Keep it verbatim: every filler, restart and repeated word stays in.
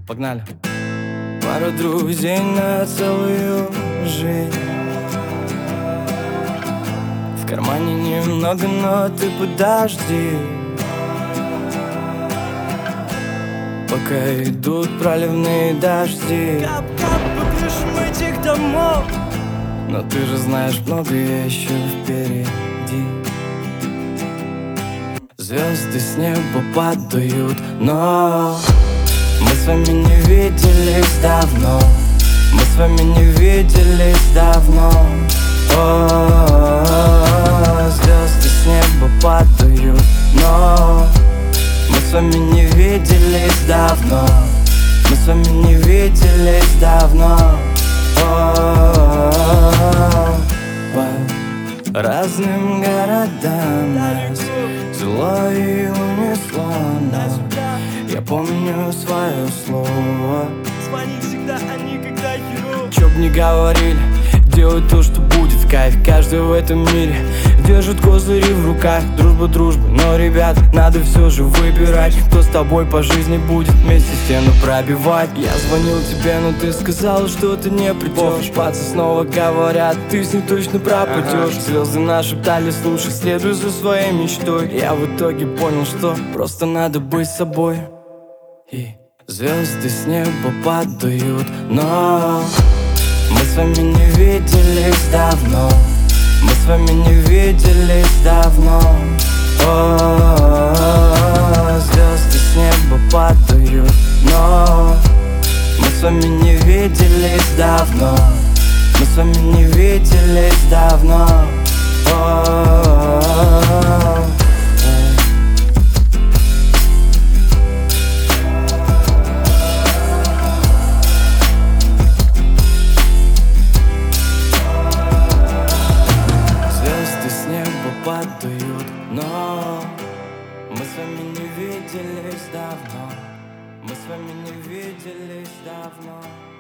Погнали. Пару друзей на целую жизнь. В кармане немного, но ты подожди. Пока идут проливные дожди, Кап-кап по крышам этих домов. но ты же знаешь, многое еще впереди. Звезды с неба падают, но мы с вами не виделись давно. Мы с вами не виделись давно. О, звезды с неба падают, но мы с вами не виделись давно. Мы с вами не виделись давно. О, по разным городам нас зло и унесло нас. Я помню свое слово. Звони всегда, а никогда херово. Чё б ни говорили, делай то, что будет в кайф. Каждый в этом мире держит козыри в руках. Дружба, дружба, но, ребят, надо все же выбирать, кто с тобой по жизни будет вместе стену пробивать. Я звонил тебе, но ты сказала, что ты не придешь. Пацы снова говорят, ты с ней точно пропадешь. Звезды нашептали, слушай, следуй за своей мечтой. Я в итоге понял, что просто надо быть собой. И звезды с неба падают, но мы с вами не виделись давно. Мы с вами не виделись давно. О, звезды с неба падают, но мы с вами не виделись давно. Мы с вами не виделись давно. О, падают, но мы с вами не виделись давно. Мы с вами не виделись давно.